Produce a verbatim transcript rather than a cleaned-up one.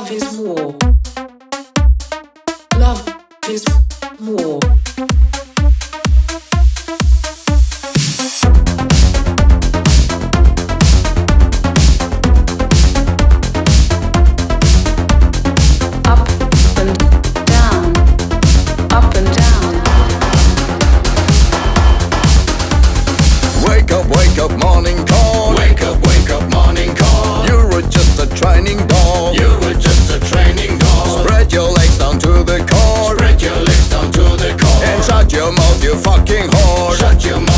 Love is war. Love is war. Up and down, up and down. Wake up, wake up, morning call. Wake up, wake up, morning call. You were just a training dog. You were just a training dog. Spread your legs down to the core. Spread your legs down to the core. And shut your mouth, you fucking whore. Shut your mouth.